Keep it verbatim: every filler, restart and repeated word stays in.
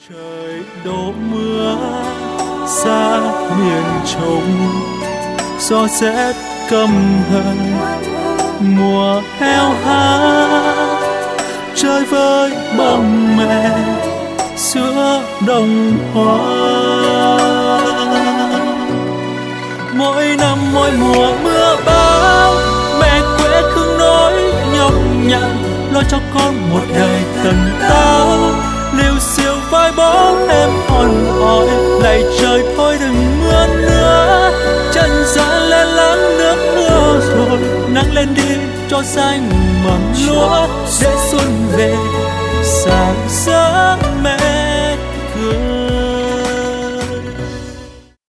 Trời đổ mưa xa miền Trung, gió rét căm hận mùa heo hắt, chơi với bông mẹ giữa đồng hoa. Mỗi năm mỗi mùa mưa bão, mẹ quê khương nỗi nhọc nhằn, lo cho con một đời tần táo. Liều siêu vai bó em hòn hỏi, lạy trời thôi đừng mưa nữa. Chân giá lên láng nước mưa rồi, nắng lên đi cho xanh mầm lúa. Để xuân về sáng sớm